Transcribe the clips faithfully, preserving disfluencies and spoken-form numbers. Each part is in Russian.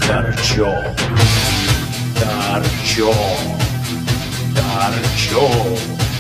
Торчок, торчок, торчок.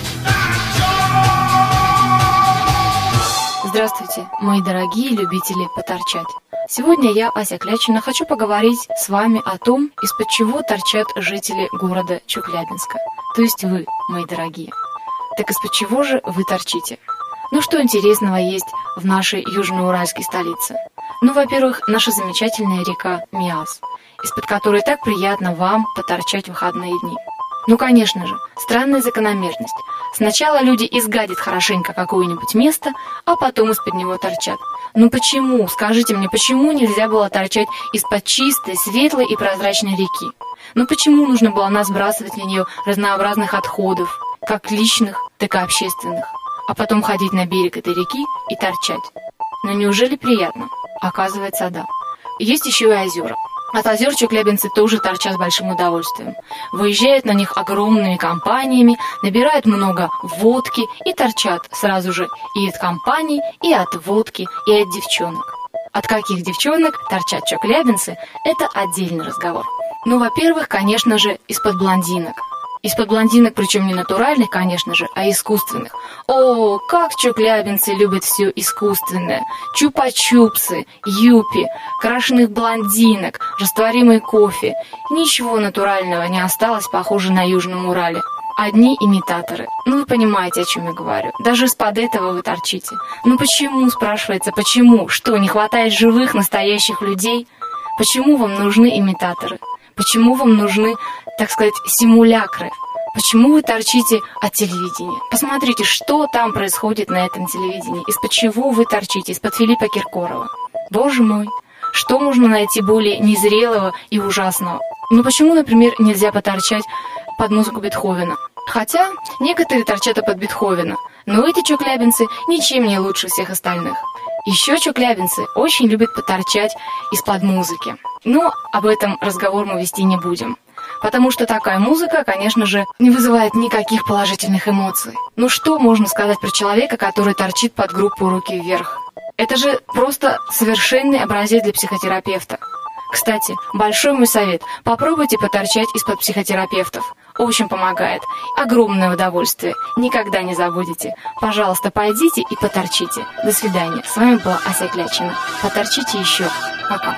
Здравствуйте, мои дорогие любители поторчать. Сегодня я, Ася Клячина, хочу поговорить с вами о том, из-под чего торчат жители города Челябинска. То есть вы, мои дорогие. Так из-под чего же вы торчите? Ну что интересного есть в нашей южноуральской столице? Ну, во-первых, наша замечательная река Миас, из-под которой так приятно вам поторчать в выходные дни. Ну, конечно же, странная закономерность. Сначала люди изгадят хорошенько какое-нибудь место, а потом из-под него торчат. Ну почему, скажите мне, почему нельзя было торчать из-под чистой, светлой и прозрачной реки? Ну почему нужно было нас сбрасывать на нее разнообразных отходов, как личных, так и общественных, а потом ходить на берег этой реки и торчать? Но неужели приятно? Оказывается, да. Есть еще и озера. От озер челябинцы тоже торчат с большим удовольствием. Выезжают на них огромными компаниями, набирают много водки и торчат сразу же и от компаний, и от водки, и от девчонок. От каких девчонок торчат челябинцы – это отдельный разговор. Ну, во-первых, конечно же, из-под блондинок. Из-под блондинок, причем не натуральных, конечно же, а искусственных. О, как челябинцы любят все искусственное. Чупа-чупсы, юпи, крашеных блондинок, растворимый кофе. Ничего натурального не осталось, похоже, на Южном Урале. Одни имитаторы. Ну, вы понимаете, о чем я говорю. Даже из-под этого вы торчите. Ну почему, спрашивается, почему? Что, не хватает живых, настоящих людей? Почему вам нужны имитаторы? Почему вам нужны, так сказать, симулякры? Почему вы торчите от телевидения? Посмотрите, что там происходит на этом телевидении. Из-под чего вы торчите? Из-под Филиппа Киркорова. Боже мой, что можно найти более незрелого и ужасного? Ну почему, например, нельзя поторчать под музыку Бетховена? Хотя некоторые торчат и под Бетховена, но эти челябинцы ничем не лучше всех остальных. Еще челябинцы очень любят поторчать из-под музыки. Но об этом разговор мы вести не будем. Потому что такая музыка, конечно же, не вызывает никаких положительных эмоций. Ну что можно сказать про человека, который торчит под группу «Руки вверх»? Это же просто совершенный образец для психотерапевта. Кстати, большой мой совет – попробуйте поторчать из-под психотерапевтов. Очень помогает. Огромное удовольствие. Никогда не забудете. Пожалуйста, пойдите и поторчите. До свидания. С вами была Ася Клячина. Поторчите еще. Пока.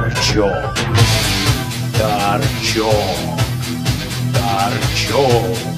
Торчок, торчок, торчок.